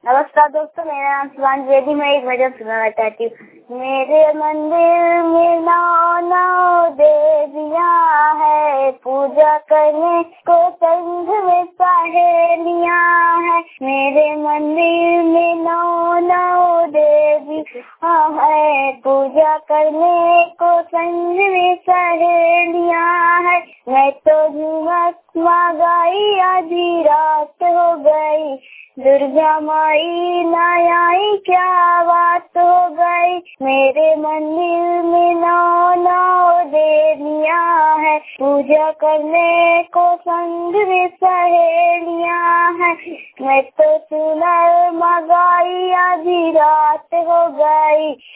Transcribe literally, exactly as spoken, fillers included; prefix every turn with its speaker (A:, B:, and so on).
A: नमस्कार दोस्तों, मेरा नाम शिवांश बेदी। मैं एक भजन सुनाना चाहती हूँ। मेरे मंदिर में नौ नौ देवियाँ है, पूजा करने को संग में सहेलियाँ है। मेरे मंदिर में नौ नौ देवियाँ है, पूजा करने को संग में सहेलियाँ है। मैं तो झूमत माँ गाई, आधी रात हो गई, दुर्गा माई ना आई, क्या बात हो गई। मेरे मंदिर में नौ नौ देवियाँ है, पूजा करने को संग में सहेलियाँ है। मैं तो सुनर माँ गाई, आधी रात हो गई,